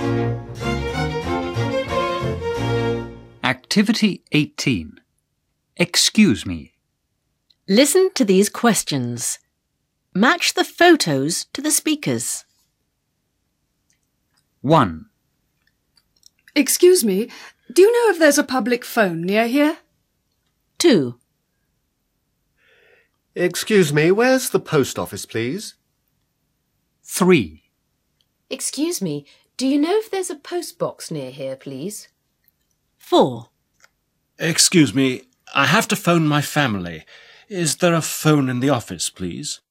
Activity 18. Excuse me. Listen to these questions. Match the photos to the speakers. 1. Excuse me, do you know if there's a public phone near here? 2. Excuse me, where's the post office, please? 3. Excuse me, do you know if there's a post box near here, please? 4. Excuse me, I have to phone my family. Is there a phone in the office, please?